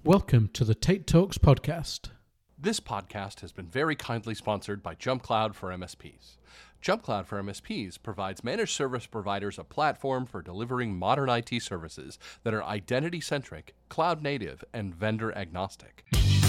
Welcome to the Tate Talks podcast. This podcast has been very kindly sponsored by JumpCloud for MSPs. JumpCloud for MSPs provides managed service providers a platform for delivering modern IT services that are identity-centric, cloud-native, and vendor-agnostic.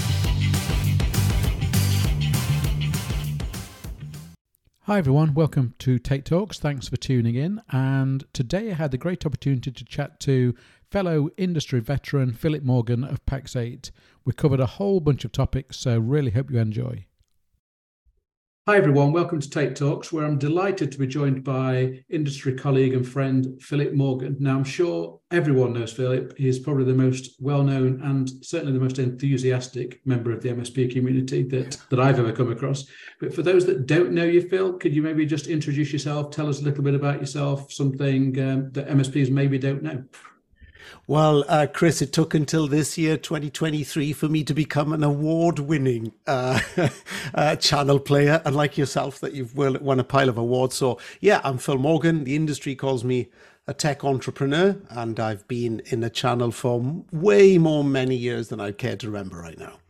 Hi everyone, welcome to Tate Talks. Thanks for tuning in. And today I had the great opportunity to chat to fellow industry veteran Philip Morgan of Pax8. We covered a whole bunch of topics, so really hope you enjoy. Hi everyone, welcome to Tate Talks, where I'm delighted to be joined by industry colleague and friend Philip Morgan. Now I'm sure everyone knows Philip. He's probably the most well-known and certainly the most enthusiastic member of the MSP community that I've ever come across. But for those that don't know you, Phil, could you maybe just introduce yourself, tell us a little bit about yourself, something that MSPs maybe don't know? Well, Chris, it took until this year, 2023, for me to become an award-winning channel player, and like yourself, that you've won a pile of awards. So, yeah, I'm Phil Morgan. The industry calls me a tech entrepreneur, and I've been in the channel for way many years than I care to remember right now.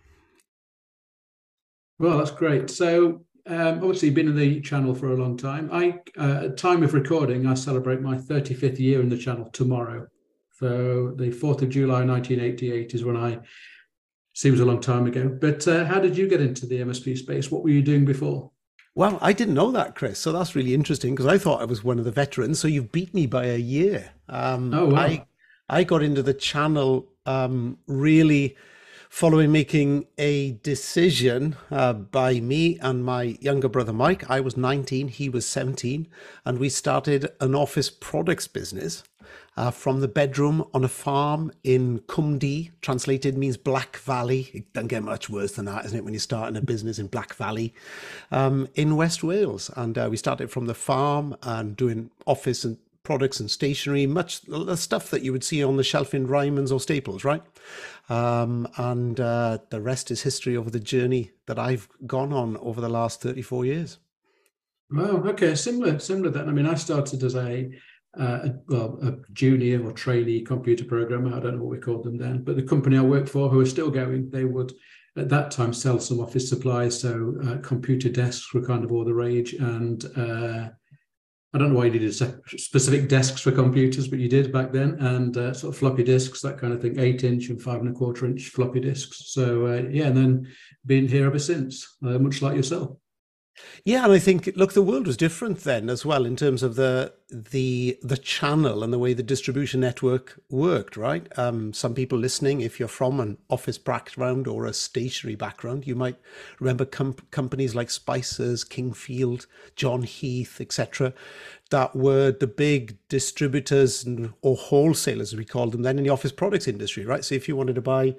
Well, that's great. So, obviously, you've been in the channel for a long time. At time of recording, I celebrate my 35th year in the channel tomorrow. So the 4th of July, 1988 is when seems a long time ago. But how did you get into the MSP space? What were you doing before? Well, I didn't know that, Chris. So that's really interesting because I thought I was one of the veterans. So you've beat me by a year. Oh, wow. I got into the channel really following making a decision by me and my younger brother, Mike. I was 19, he was 17, and we started an office products business. From the bedroom on a farm in Cumdee, translated means Black Valley. It doesn't get much worse than that, isn't it, when you're starting a business in Black Valley in West Wales. And we started from the farm and doing office and products and stationery, much the stuff that you would see on the shelf in Ryman's or Staples, right? And the rest is history over the journey that I've gone on over the last 34 years. Wow, okay, similar then. I mean, I started as a junior or trainee computer programmer. I don't know what we called them then, but the company I worked for, who are still going, they would at that time sell some office supplies. So computer desks were kind of all the rage, and I don't know why you needed specific desks for computers, but you did back then, and sort of floppy disks, that kind of thing, 8-inch and 5 1/4-inch floppy disks. So and then been here ever since, much like yourself. Yeah, and I think, look, the world was different then as well in terms of the channel and the way the distribution network worked, right? Some people listening, if you're from an office background or a stationery background, you might remember companies like Spicer's, Kingfield, John Heath, etc., that were the big distributors or wholesalers, as we called them then, in the office products industry, right? So if you wanted to buy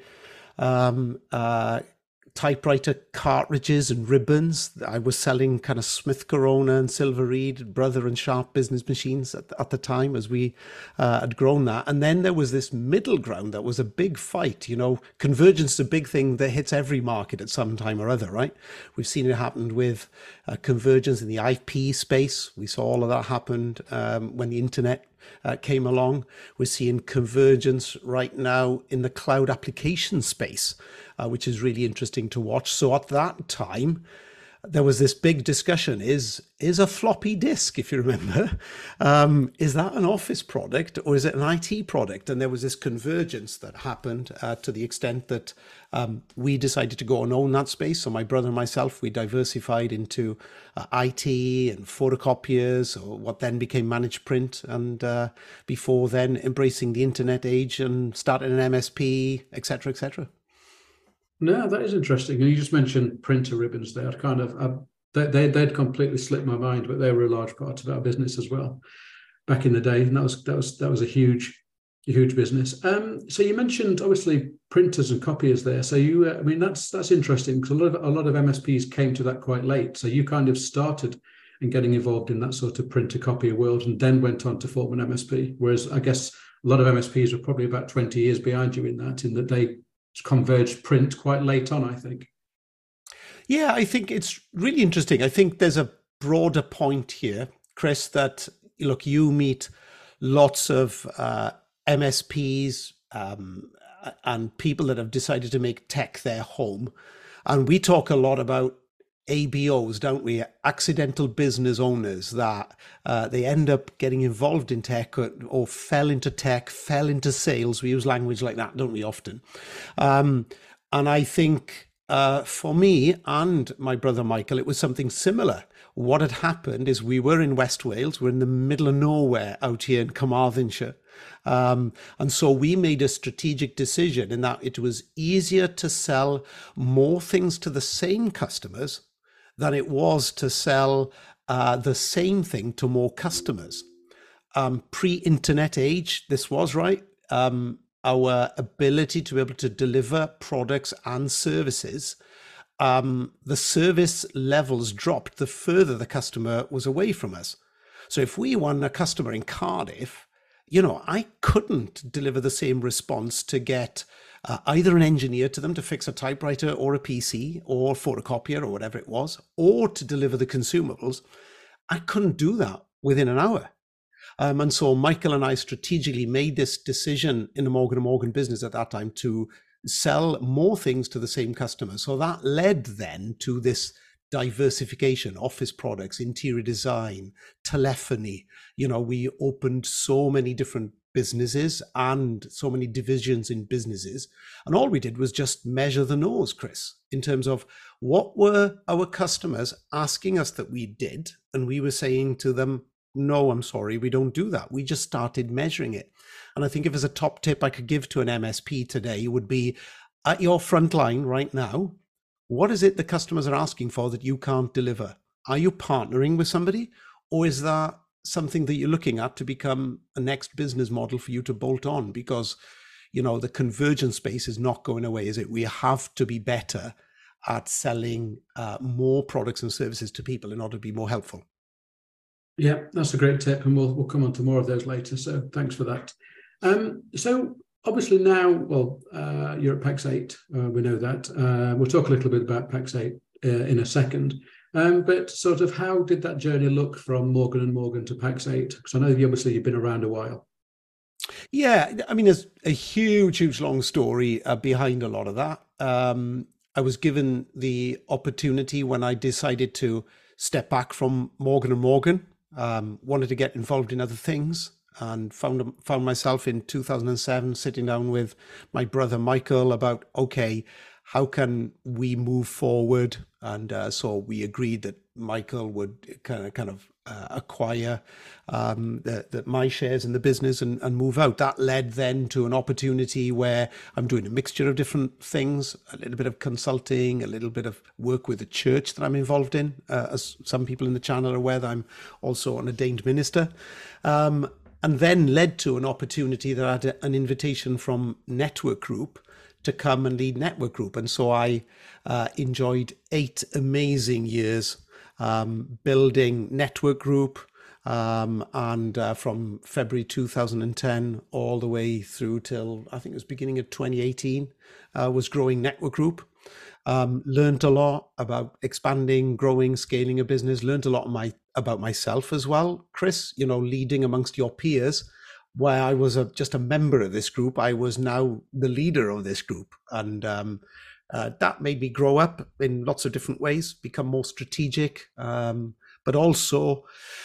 typewriter cartridges and ribbons, I was selling kind of Smith Corona and Silver Reed, Brother and Sharp business machines at the time, as we had grown that. And then there was this middle ground that was a big fight. You know, convergence is a big thing that hits every market at some time or other, right? We've seen it happen with convergence in the IP space. We saw all of that happen when the internet came along. We're seeing convergence right now in the cloud application space, which is really interesting to watch. So at that time, there was this big discussion, is a floppy disk, if you remember, is that an office product or is it an IT product? And there was this convergence that happened to the extent that we decided to go and own that space. So my brother and myself, we diversified into IT and photocopiers, or what then became managed print, and before then embracing the internet age and starting an MSP, etc., etc. No, that is interesting. And you just mentioned printer ribbons there. Kind of, they'd completely slipped my mind, but they were a large part of our business as well back in the day. And that was a huge business. So you mentioned obviously printers and copiers there. So you, I mean, that's interesting because a lot of MSPs came to that quite late. So you kind of started in getting involved in that sort of printer copier world, and then went on to form an MSP. Whereas I guess a lot of MSPs were probably about 20 years behind you in that they converged print quite late on, I think. Yeah, I think it's really interesting. I think there's a broader point here, Chris, that, look, you meet lots of MSPs and people that have decided to make tech their home. And we talk a lot about ABOs, don't we? Accidental business owners that they end up getting involved in tech or fell into tech, fell into sales. We use language like that, don't we, often? And I think for me and my brother Michael, it was something similar. What had happened is we were in West Wales, we're in the middle of nowhere out here in Carmarthenshire. And so we made a strategic decision in that it was easier to sell more things to the same customers than it was to sell the same thing to more customers. Pre-internet age, this was right. Our ability to be able to deliver products and services, the service levels dropped the further the customer was away from us. So if we won a customer in Cardiff, I couldn't deliver the same response to get either an engineer to them to fix a typewriter or a PC or photocopier or whatever it was, or to deliver the consumables. I couldn't do that within an hour. And so Michael and I strategically made this decision in the Morgan & Morgan business at that time to sell more things to the same customer. So that led then to this diversification, office products, interior design, telephony. We opened so many different businesses and so many divisions in businesses. And all we did was just measure the nose, Chris, in terms of what were our customers asking us that we did. And we were saying to them, no, I'm sorry, we don't do that. We just started measuring it. And I think if there's a top tip I could give to an MSP today would be, at your front line right now, what is it the customers are asking for that you can't deliver? Are you partnering with somebody, or is that something that you're looking at to become a next business model for you to bolt on? Because, the convergence space is not going away, is it? We have to be better at selling more products and services to people in order to be more helpful. Yeah, that's a great tip, and we'll come on to more of those later. So thanks for that. So obviously now, you're at Pax8. We know that. We'll talk a little bit about Pax8 in a second. But sort of how did that journey look from Morgan & Morgan to Pax8? Because I know you've been around a while. Yeah, I mean, there's a huge, long story behind a lot of that. I was given the opportunity when I decided to step back from Morgan & Morgan, wanted to get involved in other things, and found myself in 2007 sitting down with my brother Michael about, okay, how can we move forward? And so we agreed that Michael would kind of acquire my shares in the business and move out. That led then to an opportunity where I'm doing a mixture of different things, a little bit of consulting, a little bit of work with the church that I'm involved in. As some people in the channel are aware, that I'm also an ordained minister. And then led to an opportunity that I had an invitation from Network Group to come and lead Network Group. And so I enjoyed 8 amazing years building Network Group, and from February 2010 all the way through till I think it was beginning of 2018 was growing Network Group. Learned a lot about expanding, growing, scaling a business. Learned a lot about myself as well, Chris, leading amongst your peers. Where I was just a member of this group, I was now the leader of this group. And that made me grow up in lots of different ways, become more strategic, but also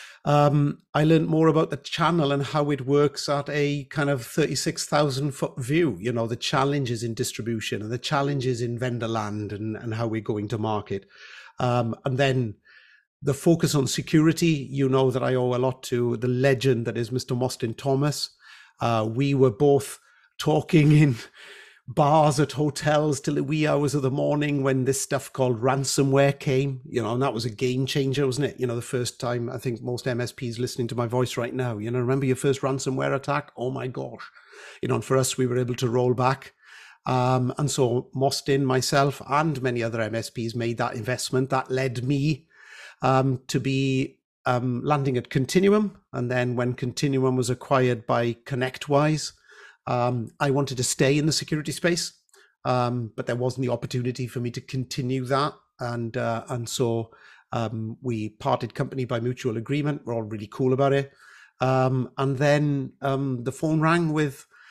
I learned more about the channel and how it works at a kind of 36,000 foot view, the challenges in distribution and the challenges in vendor land and how we're going to market. And then the focus on security, that I owe a lot to the legend that is Mr. Mostyn Thomas. We were both talking in bars at hotels till the wee hours of the morning when this stuff called ransomware came, and that was a game changer, wasn't it? The first time, I think most MSPs listening to my voice right now, remember your first ransomware attack? Oh my gosh. And for us, we were able to roll back. And so Mostyn, myself, and many other MSPs made that investment. That led me to be landing at Continuum. And then when Continuum was acquired by ConnectWise, I wanted to stay in the security space, but there wasn't the opportunity for me to continue that. And so we parted company by mutual agreement. We're all really cool about it. And then the phone rang with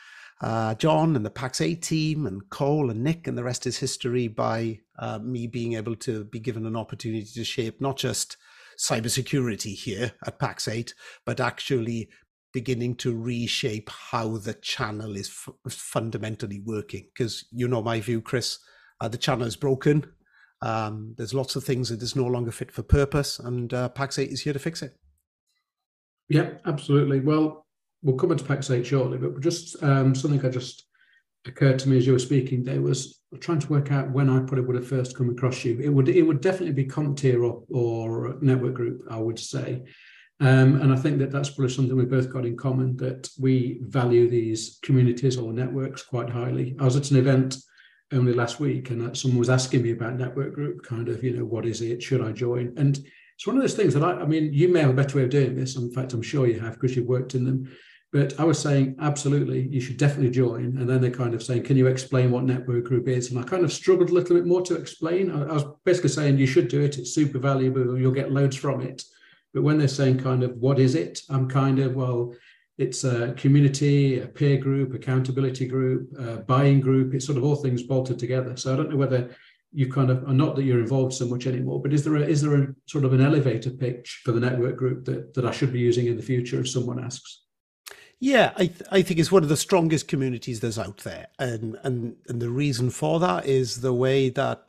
John and the Pax8 team and Cole and Nick, and the rest is history, by me being able to be given an opportunity to shape not just cybersecurity here at Pax8, but actually beginning to reshape how the channel is fundamentally working. Because you know my view, Chris, the channel is broken. There's lots of things that is no longer fit for purpose, and Pax8 is here to fix it. Yeah, absolutely. Well, we'll come into Pax8 shortly, but just something that just occurred to me as you were speaking there was trying to work out when I probably would have first come across you. It would definitely be CompTIA or Network Group, I would say. And I think that that's probably something we've both got in common, that we value these communities or networks quite highly. I was at an event only last week, and someone was asking me about Network Group, kind of, what is it? Should I join? And it's one of those things that I mean, you may have a better way of doing this. In fact, I'm sure you have, because you've worked in them. But I was saying, absolutely, you should definitely join. And then they're kind of saying, can you explain what Network Group is? And I kind of struggled a little bit more to explain. I was basically saying, you should do it. It's super valuable. You'll get loads from it. But when they're saying kind of, what is it? I'm kind of, well, it's a community, a peer group, accountability group, a buying group. It's sort of all things bolted together. So I don't know whether you kind of, not that you're involved so much anymore, but is there a sort of an elevator pitch for the Network Group that I should be using in the future if someone asks? Yeah, I think it's one of the strongest communities there's out there, and the reason for that is the way that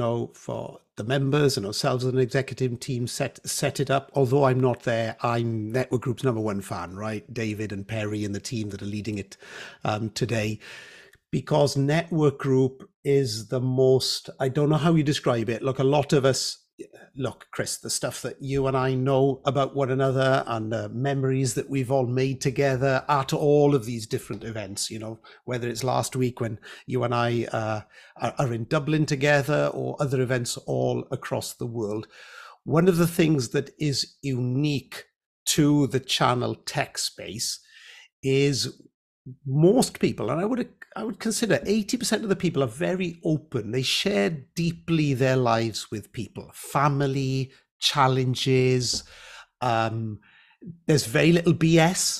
for the members and ourselves as an executive team set it up. Although I'm not there, I'm Network Group's #1 fan, right? David and Perry and the team that are leading it today, because Network Group is the most, I don't know how you describe it. Look, a lot of us. Look, Chris, the stuff that you and I know about one another and the memories that we've all made together at all of these different events, whether it's last week when you and I are in Dublin together or other events all across the world. One of the things that is unique to the channel tech space is most people, and I would consider 80% of the people, are very open. They share deeply their lives with people, family, challenges. There's very little BS.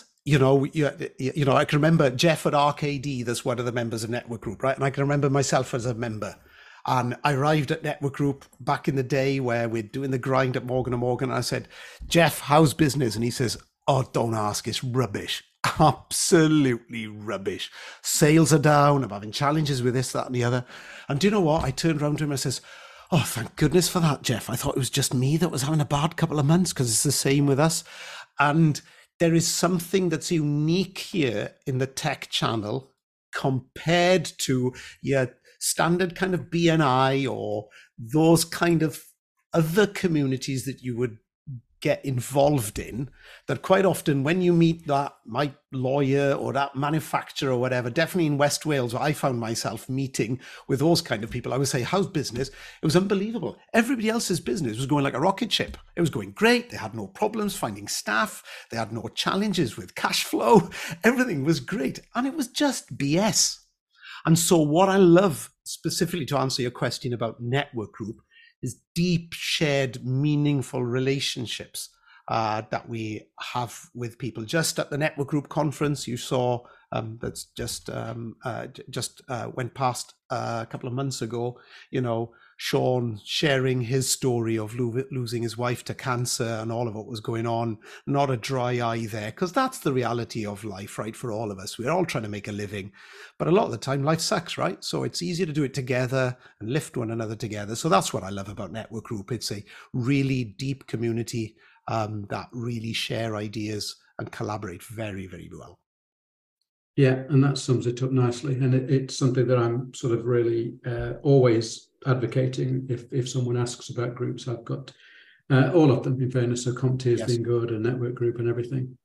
I can remember Jeff at RKD, that's one of the members of Network Group, right? And I can remember myself as a member. And I arrived at Network Group back in the day where we're doing the grind at Morgan & Morgan. And I said, Jeff, how's business? And he says, oh, don't ask, it's rubbish. Absolutely rubbish. Sales are down. I'm having challenges with this, that, and the other. And do you know what? I turned around to him and says, oh, thank goodness for that, Jeff. I thought it was just me that was having a bad couple of months, because it's the same with us. And there is something that's unique here in the tech channel compared to your standard kind of BNI or those kind of other communities that you would get involved in, that quite often when you meet my lawyer or that manufacturer or whatever, definitely in West Wales, where I found myself meeting with those kind of people, I would say, how's business? It was unbelievable. Everybody else's business was going like a rocket ship. It was going great. They had no problems finding staff. They had no challenges with cash flow. Everything was great. And it was just BS. And so what I love, specifically to answer your question about Network Group, is deep, shared, meaningful relationships that we have with people. Just at the Network Group conference, you saw that's just went past a couple of months ago, Sean sharing his story of losing his wife to cancer and all of what was going on. Not a dry eye there, because that's the reality of life, right? For all of us, we're all trying to make a living, but a lot of the time life sucks, right? So it's easier to do it together and lift one another together. So that's what I love about Network Group. It's a really deep community that really share ideas and collaborate very, very well. Yeah, and that sums it up nicely. And it's something that I'm sort of really always advocating. If someone asks about groups, I've got all of them, in fairness. So CompTIA has been good, and Network Group and everything.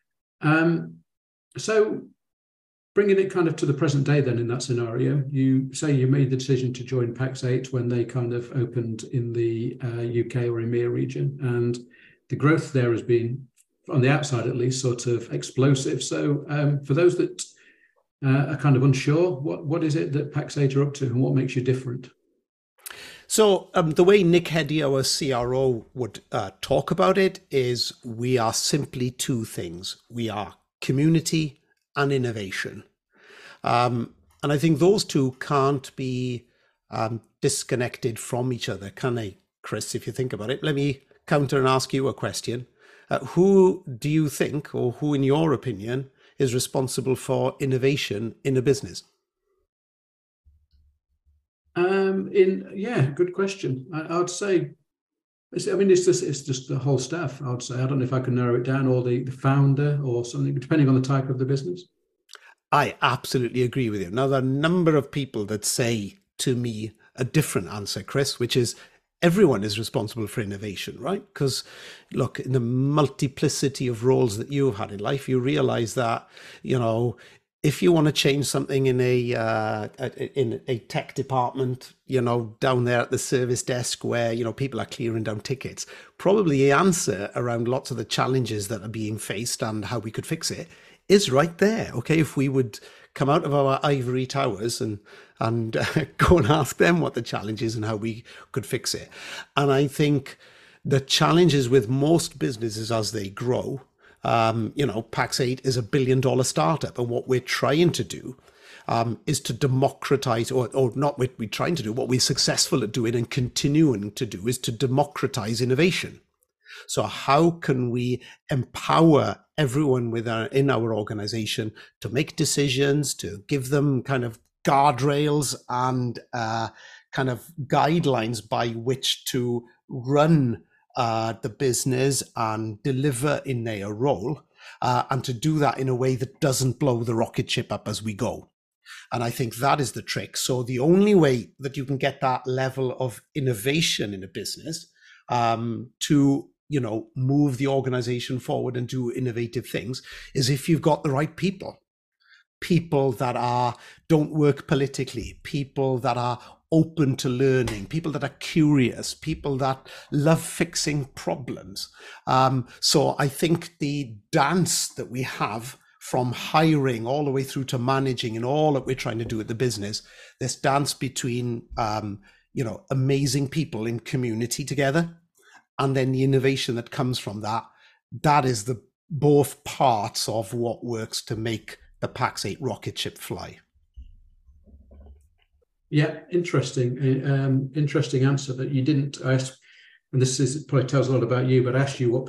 So bringing it kind of to the present day then, in that scenario, you say you made the decision to join Pax8 when they kind of opened in the UK or EMEA region. And the growth there has been, on the outside at least, sort of explosive. So for those that are kind of unsure, what is it that Pax8 are up to, and what makes you different? So the way Nick Heddy, our CRO, would talk about it is we are simply two things. We are community and innovation. And I think those two can't be disconnected from each other, can they, Chris? If you think about it, let me counter and ask you a question. Who do you think, or who in your opinion, is responsible for innovation in a business? Good question. I'd say, it's just the whole staff. I would say, I don't know if I can narrow it down, or the founder or something, depending on the type of the business. I absolutely agree with you. Now, there are a number of people that say to me a different answer, Chris, which is everyone is responsible for innovation, right? Because look, in the multiplicity of roles that you've had in life, you realize that, if you want to change something in a tech department, down there at the service desk where, people are clearing down tickets, probably the answer around lots of the challenges that are being faced and how we could fix it is right there. Okay, if we would come out of our ivory towers and go and ask them what the challenge is and how we could fix it. And I think the challenges with most businesses as they grow, Pax8 is $1 billion startup, and what we're trying to do is to democratize, or not what we're trying to do, what we're successful at doing and continuing to do is to democratize innovation. So how can we empower everyone in our organization to make decisions, to give them kind of guardrails and kind of guidelines by which to run the business and deliver in their role, and to do that in a way that doesn't blow the rocket ship up as we go. And I think that is the trick. So the only way that you can get that level of innovation in a business to move the organization forward and do innovative things is if you've got the right people that don't work politically, people that are open to learning, people that are curious, people that love fixing problems. So I think the dance that we have from hiring all the way through to managing and all that we're trying to do at the business, this dance between, amazing people in community together, and then the innovation that comes from that is the both parts of what works to make the Pax8 rocket ship fly. Yeah, interesting answer that you didn't ask, and this probably tells a lot about you, but I asked you what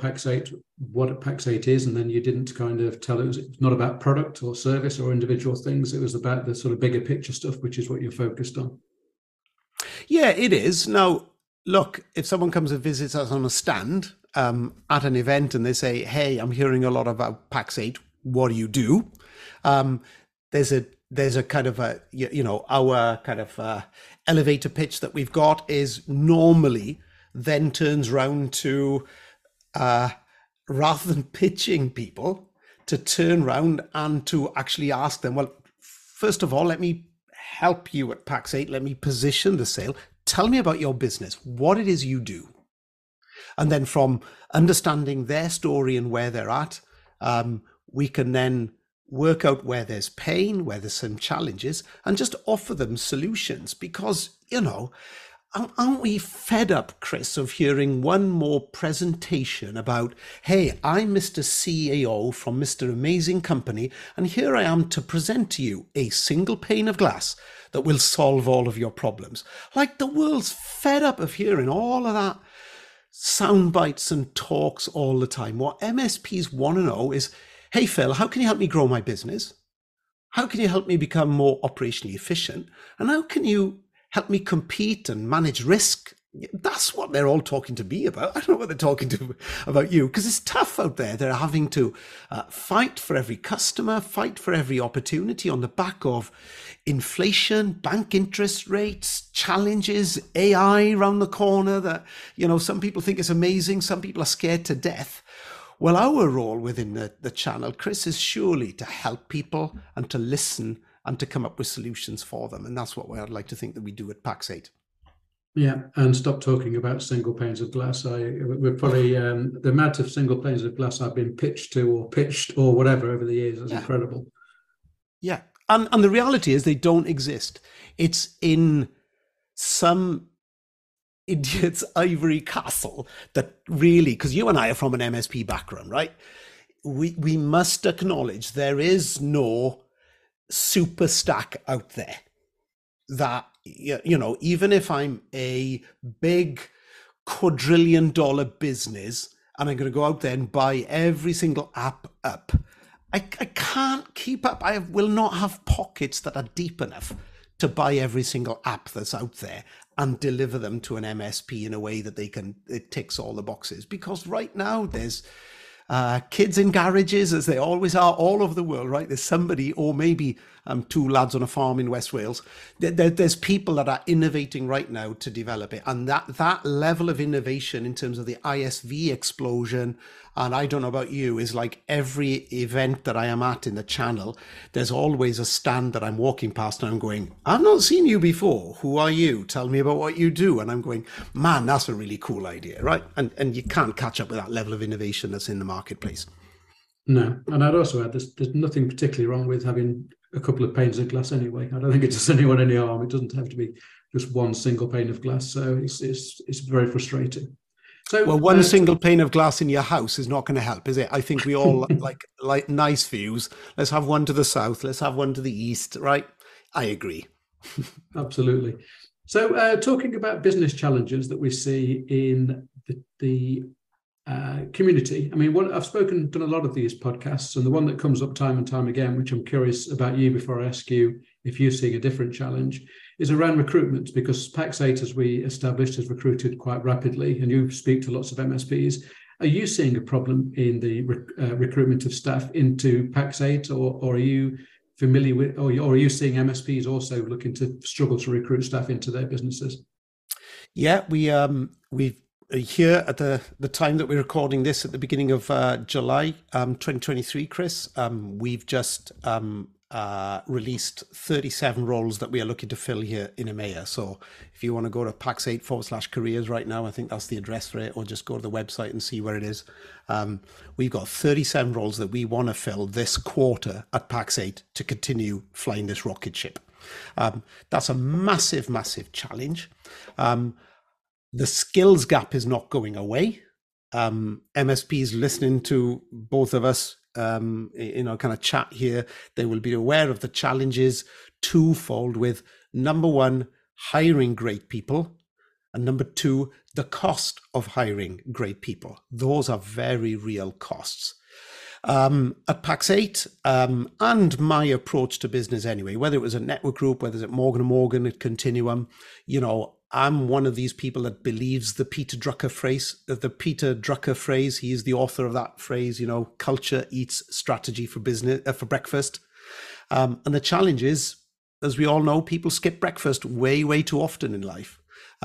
Pax8 is, and then you didn't kind of tell it. It's not about product or service or individual things. It was about the sort of bigger picture stuff, which is what you're focused on. Yeah, it is. Now, look, if someone comes and visits us on a stand at an event and they say, hey, I'm hearing a lot about Pax8, what do you do? There's a kind of our kind of elevator pitch that we've got is normally then turns round to, rather than pitching people, to turn round and to actually ask them, well, first of all, let me help you at Pax8. Let me position the sale. Tell me about your business, what it is you do. And then from understanding their story and where they're at, we can then work out where there's pain, where there's some challenges, and just offer them solutions. Because, aren't we fed up, Chris, of hearing one more presentation about, hey, I'm Mr. CEO from Mr. Amazing Company, and here I am to present to you a single pane of glass that will solve all of your problems. Like, the world's fed up of hearing all of that sound bites and talks all the time. What MSPs want to know is, hey, Phil, how can you help me grow my business? How can you help me become more operationally efficient? And how can you help me compete and manage risk? That's what they're all talking to me about. I don't know what they're talking to about you, because it's tough out there. They're having to fight for every customer, fight for every opportunity on the back of inflation, bank interest rates, challenges, AI around the corner that, some people think is amazing. Some people are scared to death. Well, our role within the channel, Chris, is surely to help people and to listen and to come up with solutions for them. And that's what I'd like to think that we do at Pax8. Yeah, and stop talking about single panes of glass. We're probably the amount of single panes of glass I've been pitched or whatever over the years is incredible. Yeah, and the reality is they don't exist. It's in some idiot's ivory castle that really, because you and I are from an MSP background, right? We must acknowledge there is no super stack out there that, even if I'm a big quadrillion-dollar business and I'm going to go out there and buy every single app up, I can't keep up. I will not have pockets that are deep enough to buy every single app that's out there and deliver them to an MSP in a way that it ticks all the boxes. Because right now there's kids in garages, as they always are all over the world, right? There's somebody, or maybe two lads on a farm in West Wales. There's people that are innovating right now to develop it. And that level of innovation in terms of the ISV explosion, and I don't know about you, is like every event that I am at in the channel, there's always a stand that I'm walking past and I'm going, I've not seen you before. Who are you? Tell me about what you do. And I'm going, man, that's a really cool idea, right? And you can't catch up with that level of innovation that's in the marketplace. No, and I'd also add there's nothing particularly wrong with having a couple of panes of glass anyway. I don't think it does anyone any harm. It doesn't have to be just one single pane of glass. So it's very frustrating. So, well, one single pane of glass in your house is not going to help, is it? I think we all like nice views. Let's have one to the south. Let's have one to the east, right? I agree. Absolutely. So talking about business challenges that we see in the community. I mean, I've done a lot of these podcasts, and the one that comes up time and time again, which I'm curious about you before I ask you if you're seeing a different challenge, is around recruitment, because Pax8, as we established, has recruited quite rapidly, and you speak to lots of MSPs. Are you seeing a problem in the recruitment of staff into Pax8, or are you familiar with, or are you seeing MSPs also looking to struggle to recruit staff into their businesses? Yeah, we've here at the time that we're recording this at the beginning of July 2023, Chris, we've just released 37 roles that we are looking to fill here in EMEA. So if you want to go to Pax8/careers right now, I think that's the address for it, or just go to the website and see where it is. We've got 37 roles that we want to fill this quarter at Pax8 to continue flying this rocket ship. That's a massive, massive challenge. The skills gap is not going away. MSPs listening to both of us, kind of chat here, they will be aware of the challenges twofold with, number one, hiring great people, and number two, the cost of hiring great people. Those are very real costs. At Pax8, and my approach to business anyway, whether it was a network group, whether it's at Morgan & Morgan, at Continuum, I'm one of these people that believes the Peter Drucker phrase. He is the author of that phrase, culture eats strategy for business, for breakfast. And the challenge is, as we all know, people skip breakfast way, way too often in life.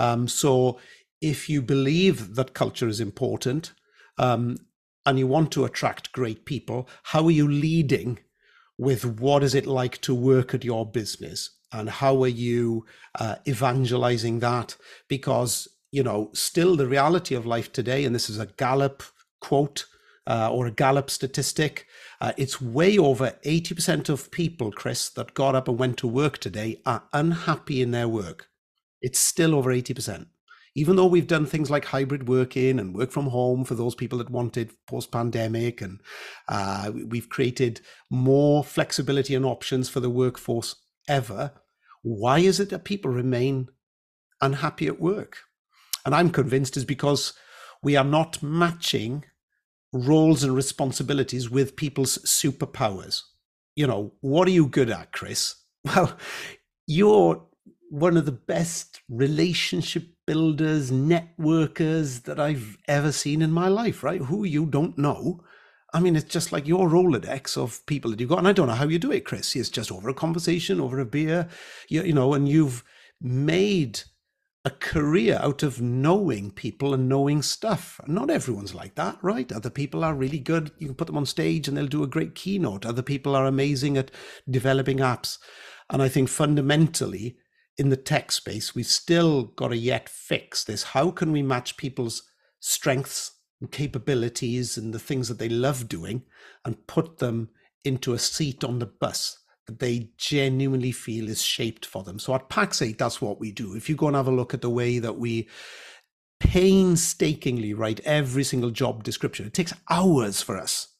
So if you believe that culture is important, and you want to attract great people, how are you leading with what is it like to work at your business? And how are you evangelizing that? Because, still the reality of life today, and this is a Gallup quote or a Gallup statistic, it's way over 80% of people, Chris, that got up and went to work today are unhappy in their work. It's still over 80%. Even though we've done things like hybrid working and work from home for those people that wanted post-pandemic, and we've created more flexibility and options for the workforce ever, why is it that people remain unhappy at work? And I'm convinced is because we are not matching roles and responsibilities with people's superpowers. What are you good at, Chris? Well, you're one of the best relationship builders, networkers that I've ever seen in my life, right? Who you don't know. I mean, it's just like your Rolodex of people that you've got. And I don't know how you do it, Chris. It's just over a conversation, over a beer, and you've made a career out of knowing people and knowing stuff. Not everyone's like that, right? Other people are really good. You can put them on stage and they'll do a great keynote. Other people are amazing at developing apps. And I think fundamentally in the tech space, we've still got to yet fix this. How can we match people's strengths and capabilities and the things that they love doing and put them into a seat on the bus that they genuinely feel is shaped for them? So at Pax8, that's what we do. If you go and have a look at the way that we painstakingly write every single job description, it takes hours for us.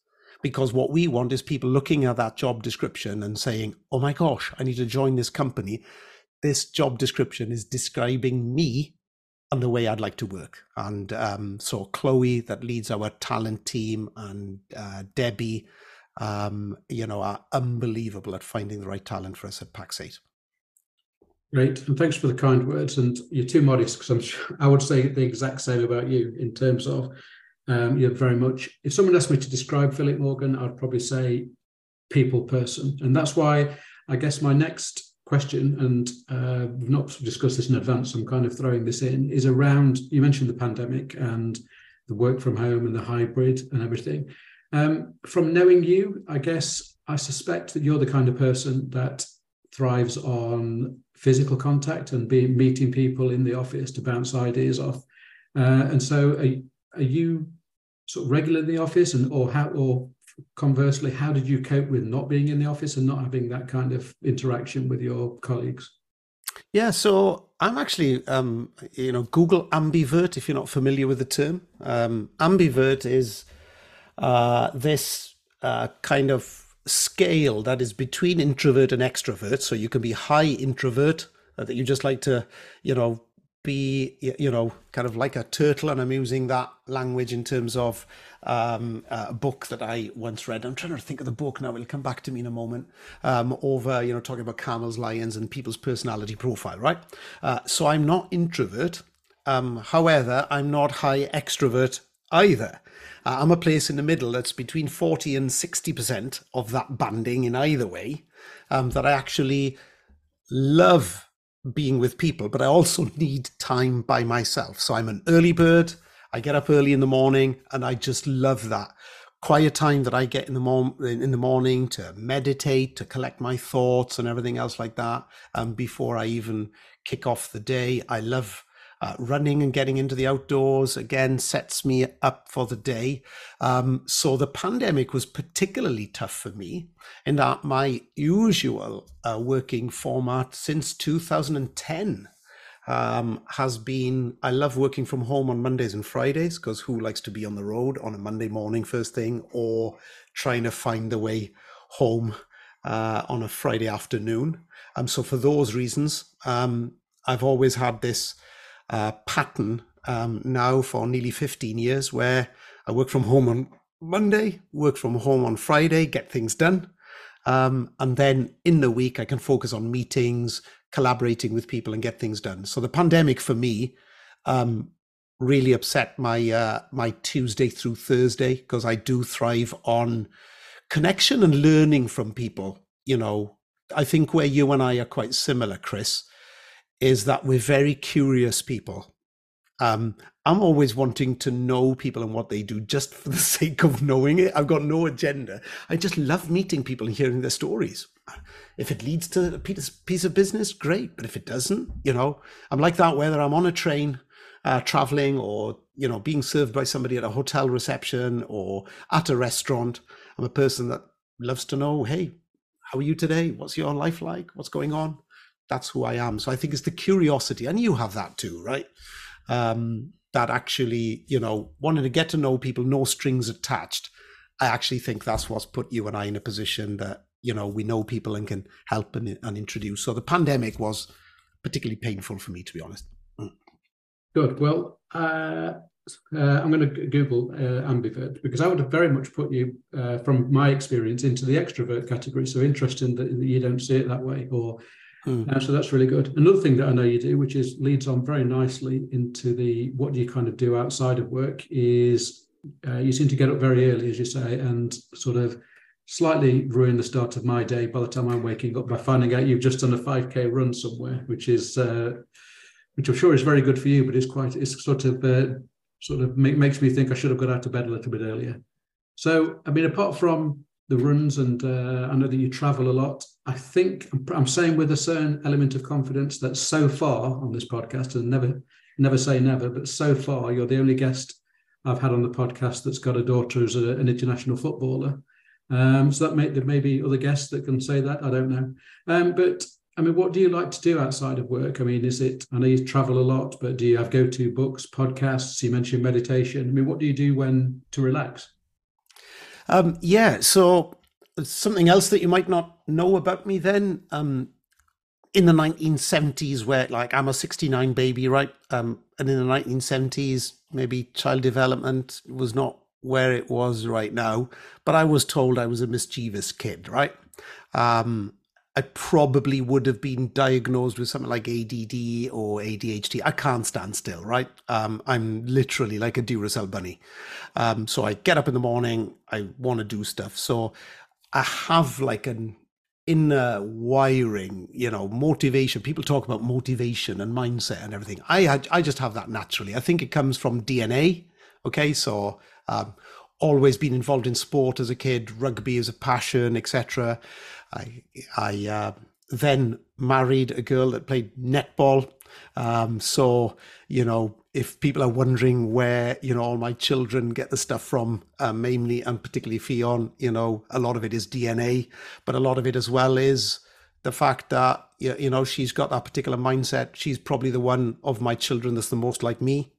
because what we want is people looking at that job description and saying, oh my gosh, I need to join this company. This job description is describing me and the way I'd like to work. And so Chloe, that leads our talent team, and Debbie, are unbelievable at finding the right talent for us at Pax8. Great, and thanks for the kind words. And you're too modest, because I would say the exact same about you in terms of you're very much. If someone asked me to describe Philip Morgan, I'd probably say people person, and that's why I guess my next question, and we've not discussed this in advance, so I'm kind of throwing this in, is around. You mentioned the pandemic and the work from home and the hybrid and everything. From knowing you, I guess I suspect that you're the kind of person that thrives on physical contact and meeting people in the office to bounce ideas off. And so are you sort of regular in the office, or conversely, how did you cope with not being in the office and not having that kind of interaction with your colleagues? Yeah, so I'm actually, Google ambivert, if you're not familiar with the term. Ambivert is this kind of scale that is between introvert and extrovert. So you can be high introvert, that you just like to, be, kind of like a turtle. And I'm using that language in terms of a book that I once read. I'm trying to think of the book now. It'll come back to me in a moment. Talking about camels, lions, and people's personality profile, right? So I'm not introvert. However, I'm not high extrovert either. I'm a place in the middle that's between 40 and 60% of that banding in either way, that I actually love being with people, but I also need time by myself. So I'm an early bird. I get up early in the morning, and I just love that quiet time that I get in the morning to meditate, to collect my thoughts and everything else like that. Before I even kick off the day, I love running and getting into the outdoors. Again, sets me up for the day. So the pandemic was particularly tough for me in that my usual working format since 2010 has been, I love working from home on Mondays and Fridays, because who likes to be on the road on a Monday morning first thing, or trying to find the way home on a Friday afternoon. So for those reasons, I've always had this pattern now for nearly 15 years where I work from home on Monday, work from home on Friday, get things done. And then in the week, I can focus on meetings, collaborating with people, and get things done. So the pandemic for me really upset my Tuesday through Thursday, because I do thrive on connection and learning from people. I think where you and I are quite similar, Chris, is that we're very curious people. I'm always wanting to know people and what they do just for the sake of knowing it. I've got no agenda. I just love meeting people and hearing their stories. If it leads to a piece of business, great. But if it doesn't, I'm like that whether I'm on a train traveling, or, being served by somebody at a hotel reception or at a restaurant. I'm a person that loves to know, hey, how are you today? What's your life like? What's going on? That's who I am. So I think it's the curiosity, and you have that too, right? That actually, wanting to get to know people, no strings attached. I actually think that's what's put you and I in a position that, we know people and can help and introduce. So the pandemic was particularly painful for me, to be honest. Good. Well, I'm going to Google ambivert, because I would have very much put you, from my experience, into the extrovert category. So interesting that you don't see it that way, or so that's really good. Another thing that I know you do, which leads on very nicely into what you kind of do outside of work, is you seem to get up very early, as you say, and sort of slightly ruin the start of my day by the time I'm waking up by finding out you've just done a 5K run somewhere, which I'm sure is very good for you, but it's sort of makes me think I should have got out of bed a little bit earlier. So, I mean, apart from the runs, and I know that you travel a lot, I think I'm saying with a certain element of confidence that so far on this podcast, and never say never, but so far you're the only guest I've had on the podcast that's got a daughter who's an international footballer. So there may be other guests that can say that, I don't know. But I mean, what do you like to do outside of work? I mean, I know you travel a lot, but do you have go-to books, podcasts? You mentioned meditation. I mean, what do you do to relax? Yeah, so something else that you might not know about me then, in the 1970s, where like I'm a 69 baby, right? And in the 1970s, maybe child development was not where it was right now, but I was told I was a mischievous kid, right? I probably would have been diagnosed with something like ADD or ADHD. I can't stand still, right? I'm literally like a Duracell bunny. So I get up in the morning, I want to do stuff. So I have like an inner wiring, motivation. People talk about motivation and mindset and everything. I just have that naturally. I think it comes from DNA. Okay, so always been involved in sport as a kid, rugby as a passion, etc. I then married a girl that played netball. So, if people are wondering where, all my children get the stuff from, mainly and particularly Fionn, a lot of it is DNA, but a lot of it as well is the fact that, she's got that particular mindset. She's probably the one of my children that's the most like me.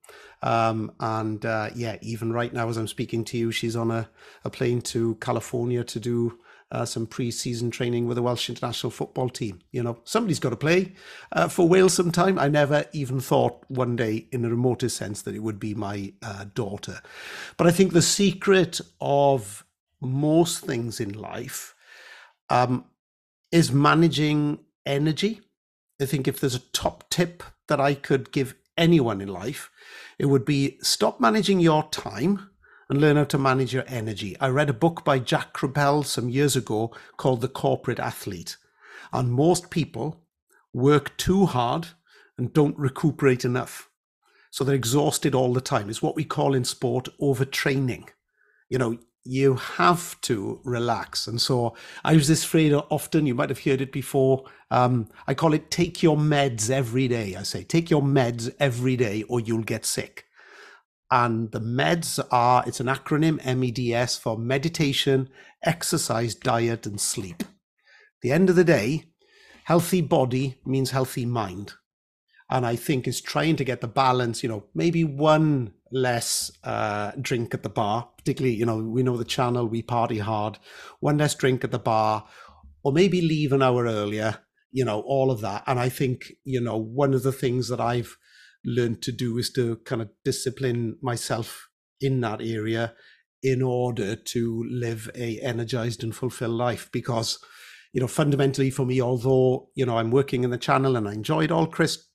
Even right now, as I'm speaking to you, she's on a plane to California to do some pre-season training with the Welsh international football team. Somebody's got to play for Wales sometime. I never even thought one day in the remotest sense that it would be my daughter. But I think the secret of most things in life is managing energy. I think if there's a top tip that I could give anyone in life, it would be stop managing your time and learn how to manage your energy. I read a book by Jack Krupel some years ago called The Corporate Athlete. And most people work too hard and don't recuperate enough. So they're exhausted all the time. It's what we call in sport overtraining. You have to relax. And so I use this phrase often. You might have heard it before. I call it take your meds every day. I say, take your meds every day or you'll get sick. And the meds are, it's an acronym, MEDS, for meditation, exercise, diet, and sleep. At the end of the day, healthy body means healthy mind. And I think it's trying to get the balance, maybe one less drink at the bar, particularly, we know the channel, we party hard, one less drink at the bar, or maybe leave an hour earlier, all of that. And I think, one of the things that I've learned to do is to kind of discipline myself in that area in order to live a energized and fulfilled life. Because, fundamentally for me, although, I'm working in the channel and I enjoy it all, Chris,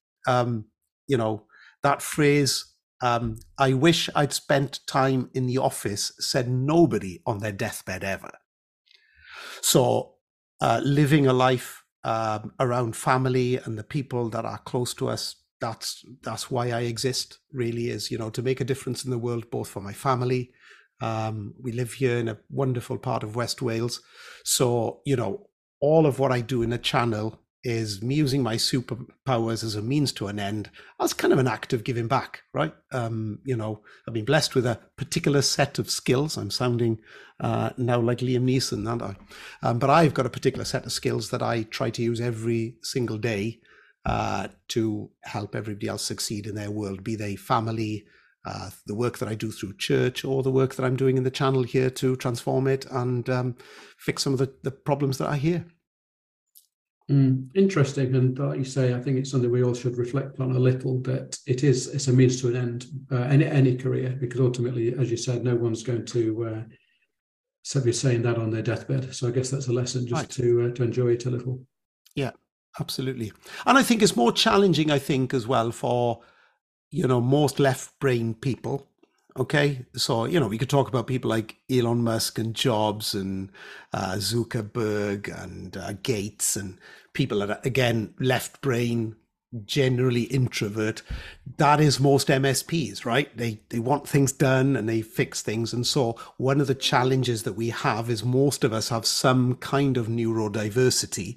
that phrase, I wish I'd spent time in the office, said nobody on their deathbed ever. So living a life around family and the people that are close to us, that's why I exist, really, is, to make a difference in the world, both for my family. We live here in a wonderful part of West Wales. So, all of what I do in the channel is me using my superpowers as a means to an end. That's kind of an act of giving back, right? I've been blessed with a particular set of skills. I'm sounding now like Liam Neeson, aren't I? But I've got a particular set of skills that I try to use every single day to help everybody else succeed in their world, be they family, the work that I do through church, or the work that I'm doing in the channel here to transform it and fix some of the problems that I hear. Interesting. And like you say, I think it's something we all should reflect on a little, that it's a means to an end, any career, because ultimately, as you said, no one's going to be saying that on their deathbed. So I guess that's a lesson just right. to enjoy it a little. Yeah, absolutely. And I think it's more challenging, I think, as well for, most left brain people. Okay, so, we could talk about people like Elon Musk and Jobs and Zuckerberg and Gates and people that are, again, left brain, generally introvert. That is most MSPs, right? They want things done and they fix things. And so one of the challenges that we have is most of us have some kind of neurodiversity,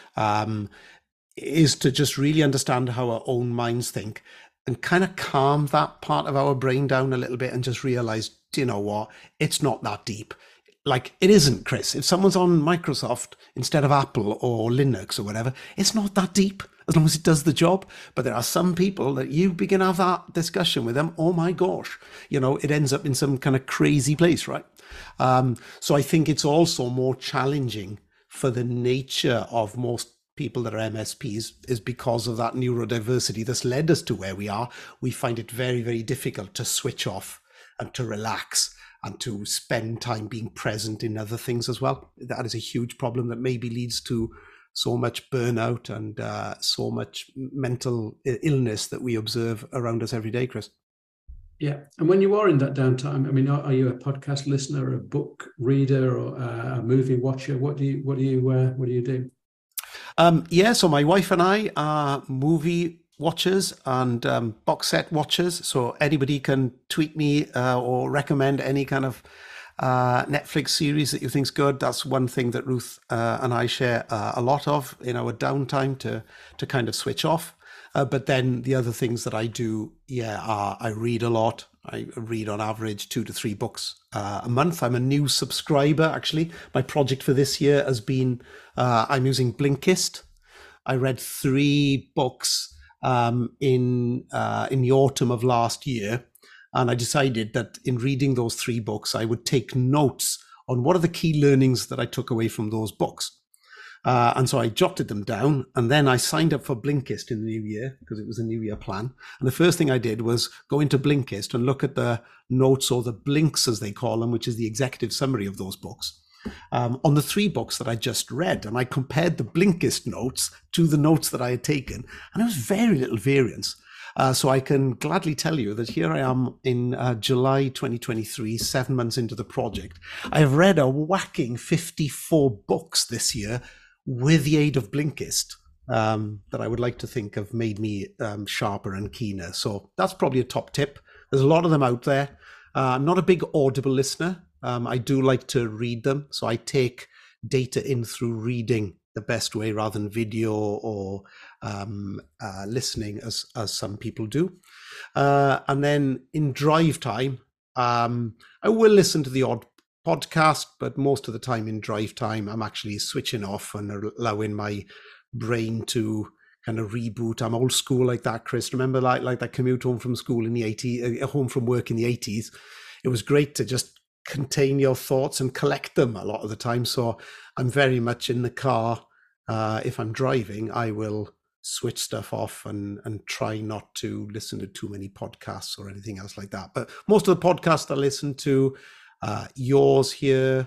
is to just really understand how our own minds think and kind of calm that part of our brain down a little bit and just realize, you know what, it's not that deep. Like, it isn't, Chris. If someone's on Microsoft instead of Apple or Linux or whatever, it's not that deep as long as it does the job. But there are some people that you begin to have that discussion with them, oh my gosh, it ends up in some kind of crazy place, right? So I think it's also more challenging for the nature of most people that are MSPs is because of that neurodiversity that's led us to where we are. We find it very, very difficult to switch off and to relax and to spend time being present in other things as well. That is a huge problem that maybe leads to so much burnout and so much mental illness that we observe around us every day, Chris. Yeah, and when you are in that downtime, I mean, are you a podcast listener, a book reader, or a movie watcher? What do you do? Yeah, so my wife and I are movie watchers and box set watchers. So anybody can tweet me or recommend any kind of Netflix series that you think's good. That's one thing that Ruth and I share a lot of in our downtime to kind of switch off. But then the other things that I do, are I read a lot. I read on average 2 to 3 books a month. I'm a new subscriber, actually. My project for this year has been, I'm using Blinkist. I read 3 books in the autumn of last year. And I decided that in reading those 3 books, I would take notes on what are the key learnings that I took away from those books. And so I jotted them down, and then I signed up for Blinkist in the new year because it was a new year plan. And the first thing I did was go into Blinkist and look at the notes, or the blinks as they call them, which is the executive summary of those books, on the 3 books that I just read. And I compared the Blinkist notes to the notes that I had taken, and there was very little variance. So I can gladly tell you that here I am in July 2023, 7 months into the project. I have read a whacking 54 books this year with the aid of Blinkist that I would like to think have made me sharper and keener. So that's probably a top tip. There's a lot of them out there. I'm not a big Audible listener. I do like to read them. So I take data in through reading the best way rather than video or listening as some people do. And then in drive time, I will listen to the odd podcast, but most of the time in drive time, I'm actually switching off and allowing my brain to kind of reboot. I'm old school like that, Chris. Remember like that commute home from school in the 80s, home from work in the 80s? It was great to just contain your thoughts and collect them a lot of the time. So I'm very much in the car. If I'm driving, I will switch stuff off and try not to listen to too many podcasts or anything else like that. But most of the podcasts I listen to, yours here,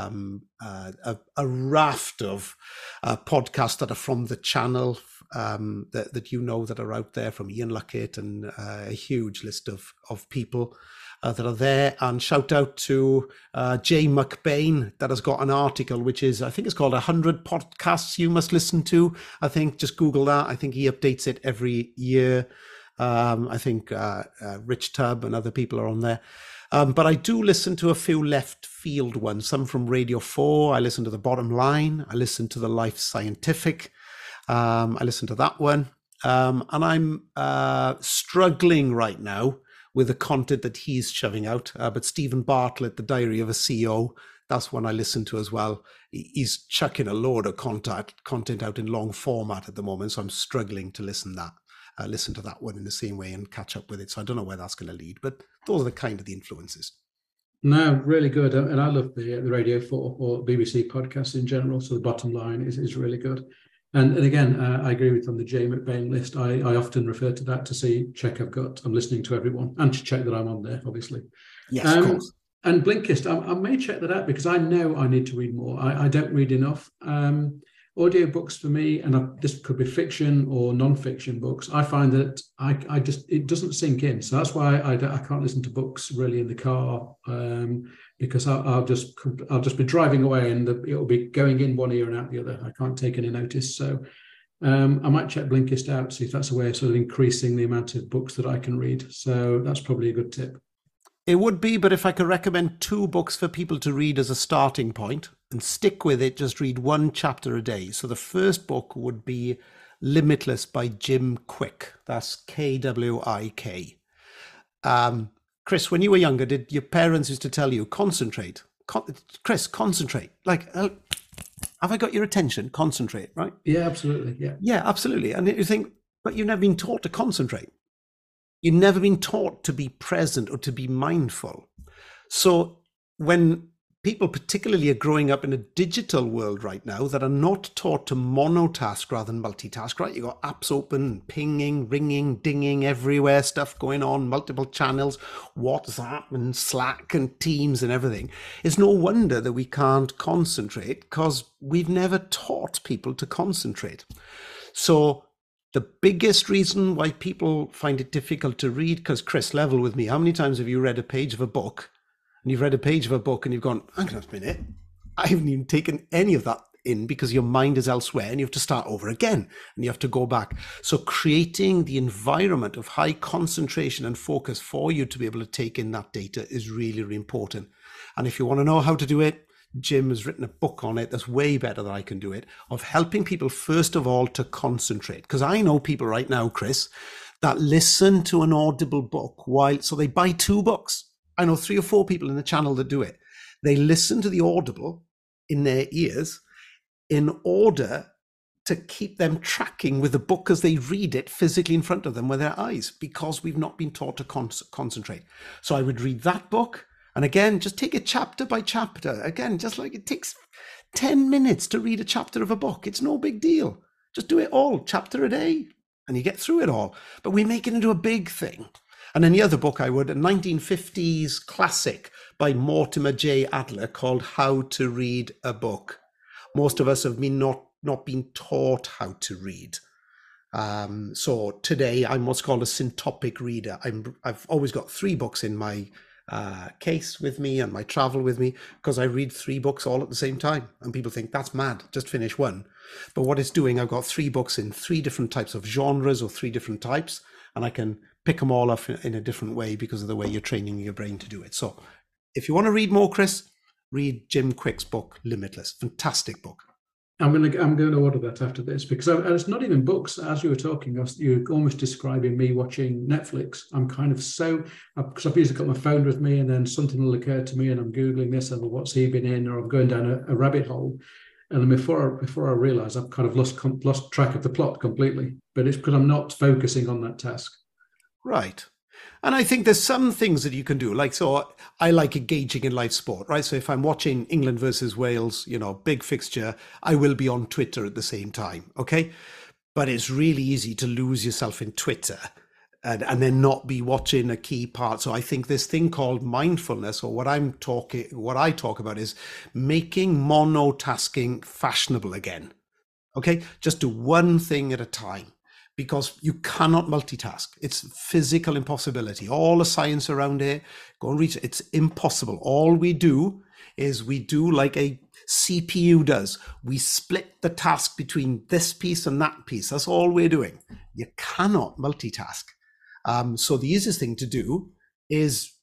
a raft of podcasts that are from the channel that you know that are out there, from Ian Luckett and a huge list of people that are there. And shout out to Jay McBain, that has got an article which is, I think it's called 100 Podcasts You Must Listen To. I think just Google that. I think he updates it every year. I think Rich Tubb and other people are on there. But I do listen to a few left field ones, some from Radio 4. I listen to The Bottom Line. I listen to The Life Scientific. I listen to that one. And I'm struggling right now with the content that he's shoving out. But Stephen Bartlett, The Diary of a CEO, that's one I listen to as well. He's chucking a load of content out in long format at the moment. So I'm struggling to listen to that one in the same way and catch up with it. So I don't know where that's going to lead, but those are the kind of the influences. No, really good. And I love the Radio 4 or BBC podcasts in general. So The Bottom Line is really good. And again, I agree with on the Jay McBain list. I often refer to that to check I'm listening to everyone, and to check that I'm on there, obviously. Yes, of course. And Blinkist, I may check that out because I know I need to read more. I don't read enough. Audiobooks for me, and this could be fiction or non-fiction books, I find that it doesn't sink in. So that's why I can't listen to books really in the car, because I'll just be driving away and it'll be going in one ear and out the other. I can't take any notice. So I might check Blinkist out, see if that's a way of sort of increasing the amount of books that I can read. So that's probably a good tip. It would be, but if I could recommend 2 books for people to read as a starting point and stick with it, just read 1 chapter a day. So the first book would be Limitless by Jim Kwik. That's Kwik. Chris, when you were younger, did your parents used to tell you, concentrate? Chris, concentrate. Like, have I got your attention? Concentrate, right? Yeah, absolutely. Yeah. Yeah, absolutely. And you think, but you've never been taught to concentrate. You've never been taught to be present or to be mindful. So when people particularly are growing up in a digital world right now that are not taught to monotask rather than multitask, right? You got apps open, pinging, ringing, dinging everywhere, stuff going on, multiple channels, WhatsApp and Slack and Teams and everything. It's no wonder that we can't concentrate, because we've never taught people to concentrate. So the biggest reason why people find it difficult to read, because Chris, level with me, how many times have you read a page of a book, and you've read a page of a book and you've gone, hang on a minute, I haven't even taken any of that in, because your mind is elsewhere and you have to start over again and you have to go back. So creating the environment of high concentration and focus for you to be able to take in that data is really, really important. And if you want to know how to do it, Jim has written a book on it that's way better than I can do it, of helping people, first of all, to concentrate. Because I know people right now, Chris, that listen to an Audible book so they buy 2 books. I know 3 or 4 people in the channel that do it. They listen to the Audible in their ears in order to keep them tracking with the book as they read it physically in front of them with their eyes, because we've not been taught to concentrate. So I would read that book. And again, just take it chapter by chapter. Again, just like it takes 10 minutes to read a chapter of a book. It's no big deal. Just do it all, chapter a day, and you get through it all. But we make it into a big thing. And then the other book I would, a 1950s classic by Mortimer J. Adler called How to Read a Book. Most of us have been not been taught how to read. So today I'm what's called a syntopic reader. I've always got 3 books in my case with me and my travel with me, because I read 3 books all at the same time. And people think that's mad, just finish one. But what it's doing, I've got 3 books in 3 different types of genres or 3 different types, and I can pick them all up in a different way because of the way you're training your brain to do it. So if you want to read more, Chris, read Jim Kwik's book, Limitless. Fantastic book. I'm going to order that after this, because it's not even books. As you were talking, you're almost describing me watching Netflix. I'm kind of because I've usually got my phone with me, and then something will occur to me and I'm Googling this and what's he been in, or I'm going down a rabbit hole. And before I realize, I've kind of lost track of the plot completely, but it's because I'm not focusing on that task. Right. And I think there's some things that you can do. Like, so I like engaging in live sport, right? So if I'm watching England versus Wales, big fixture, I will be on Twitter at the same time. Okay. But it's really easy to lose yourself in Twitter and then not be watching a key part. So I think this thing called mindfulness, or what I talk about, is making monotasking fashionable again. Okay. Just do one thing at a time, because you cannot multitask. It's physical impossibility. All the science around it, go and read it. It's impossible. All we do is we do like a CPU does. We split the task between this piece and that piece. That's all we're doing. You cannot multitask. So the easiest thing to do is,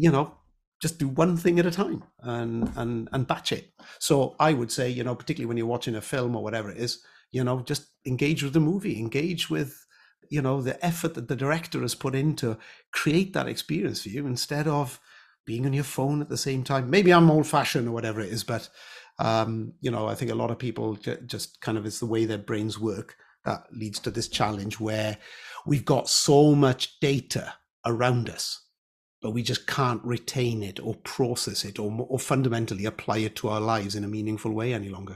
just do one thing at a time and batch it. So I would say, particularly when you're watching a film or whatever it is, just engage with the movie, engage with, the effort that the director has put in to create that experience for you, instead of being on your phone at the same time. Maybe I'm old fashioned or whatever it is, but, I think a lot of people just kind of, it's the way their brains work that leads to this challenge where we've got so much data around us, but we just can't retain it or process it or fundamentally apply it to our lives in a meaningful way any longer.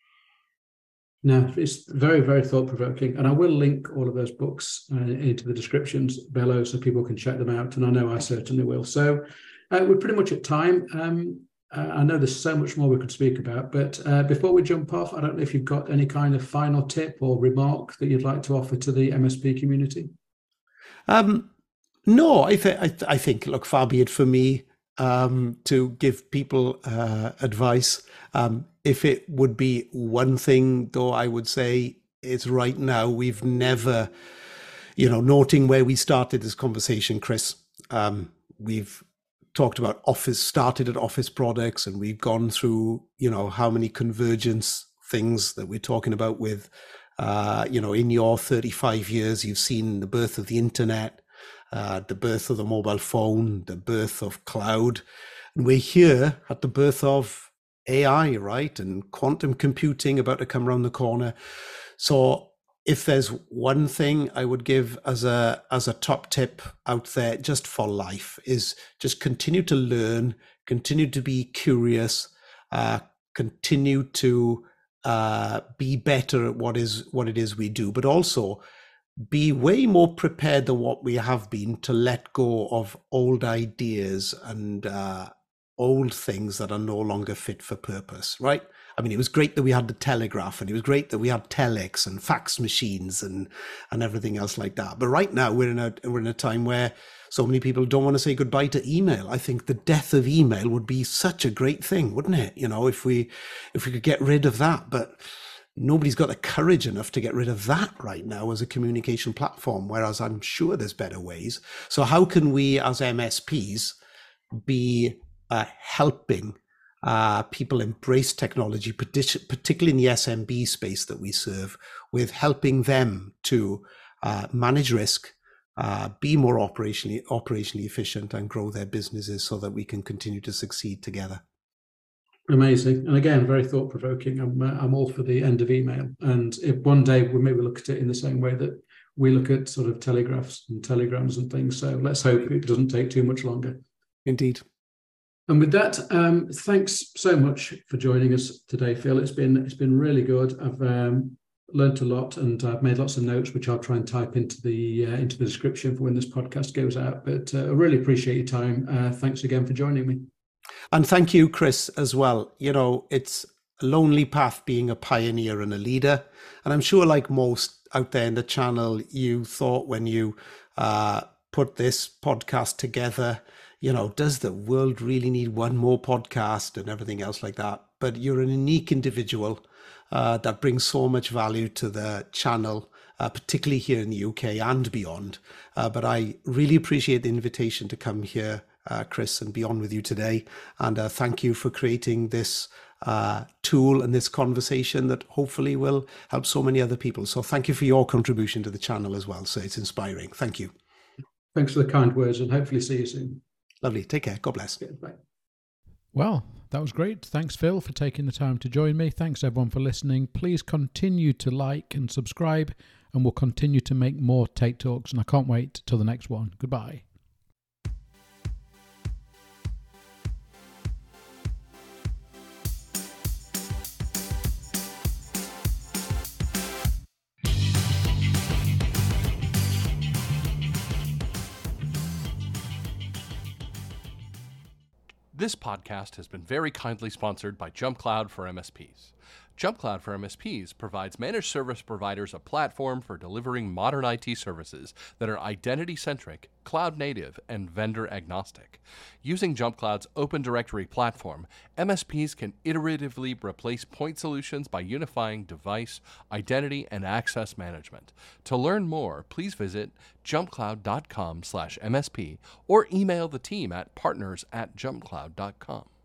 No, it's very, very thought-provoking. And I will link all of those books into the descriptions below so people can check them out. And I know I certainly will. So we're pretty much at time. I know there's so much more we could speak about. But before we jump off, I don't know if you've got any kind of final tip or remark that you'd like to offer to the MSP community. No, I think, look, far be it for me to give people advice. If it would be one thing, though, I would say it's right now. We've never, noting where we started this conversation, Chris, we've talked about started at Office products, and we've gone through, how many convergence things that we're talking about with, in your 35 years, you've seen the birth of the internet, the birth of the mobile phone, the birth of cloud. And we're here at the birth of AI, right? And quantum computing about to come around the corner. So if there's one thing I would give as a top tip out there just for life, is just continue to learn, continue to be curious, continue to be better at what it is we do, but also be way more prepared than what we have been to let go of old ideas and old things that are no longer fit for purpose, right? I mean, it was great that we had the telegraph, and it was great that we had telex and fax machines and everything else like that. But right now we're in a time where so many people don't want to say goodbye to email. I think the death of email would be such a great thing, wouldn't it? You know, if we could get rid of that, but nobody's got the courage enough to get rid of that right now as a communication platform, whereas I'm sure there's better ways. So how can we as MSPs be helping people embrace technology, particularly in the SMB space that we serve, with helping them to manage risk, be more operationally efficient, and grow their businesses so that we can continue to succeed together. Amazing. And again, very thought-provoking. I'm all for the end of email. And if one day we maybe look at it in the same way that we look at sort of telegraphs and telegrams and things. So let's hope it doesn't take too much longer. Indeed. And with that, thanks so much for joining us today, Phil. It's been really good. I've learned a lot, and I've made lots of notes, which I'll try and type into the description for when this podcast goes out. But I really appreciate your time. Thanks again for joining me. And thank you, Chris, as well. You know, it's a lonely path being a pioneer and a leader. And I'm sure, like most out there in the channel, you thought when you put this podcast together, you know, does the world really need one more podcast and everything else like that? But you're an unique individual that brings so much value to the channel, particularly here in the UK and beyond. But I really appreciate the invitation to come here, Chris, and be on with you today. And thank you for creating this tool and this conversation that hopefully will help so many other people. So thank you for your contribution to the channel as well. So it's inspiring. Thank you. Thanks for the kind words, and hopefully see you soon. Lovely. Take care. God bless. Bye. Well, that was great. Thanks, Phil, for taking the time to join me. Thanks, everyone, for listening. Please continue to like and subscribe, and we'll continue to make more Take Talks, and I can't wait till the next one. Goodbye. This podcast has been very kindly sponsored by JumpCloud for MSPs. JumpCloud for MSPs provides managed service providers a platform for delivering modern IT services that are identity-centric, cloud-native, and vendor-agnostic. Using JumpCloud's Open Directory platform, MSPs can iteratively replace point solutions by unifying device, identity, and access management. To learn more, please visit jumpcloud.com/MSP or email the team at partners@jumpcloud.com.